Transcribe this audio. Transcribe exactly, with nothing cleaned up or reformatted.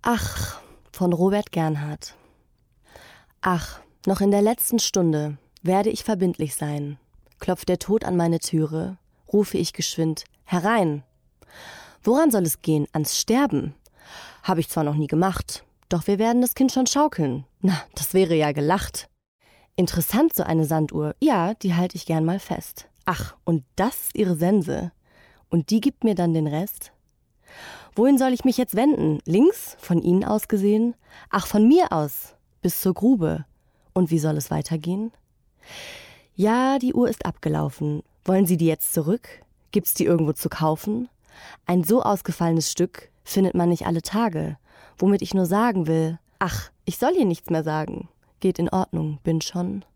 Ach, von Robert Gernhardt. Ach, noch in der letzten Stunde werde ich verbindlich sein. Klopft der Tod an meine Türe, rufe ich geschwind, herein. Woran soll es gehen? Ans Sterben? Habe ich zwar noch nie gemacht, doch wir werden das Kind schon schaukeln. Na, das wäre ja gelacht. Interessant, so eine Sanduhr. Ja, die halte ich gern mal fest. Ach, und das ist ihre Sense. Und die gibt mir dann den Rest? Wohin soll ich mich jetzt wenden? Links, von Ihnen aus gesehen? Ach, von mir aus, bis zur Grube. Und wie soll es weitergehen? Ja, die Uhr ist abgelaufen. Wollen Sie die jetzt zurück? Gibt's die irgendwo zu kaufen? Ein so ausgefallenes Stück findet man nicht alle Tage. Womit ich nur sagen will, ach, ich soll hier nichts mehr sagen. Geht in Ordnung, bin schon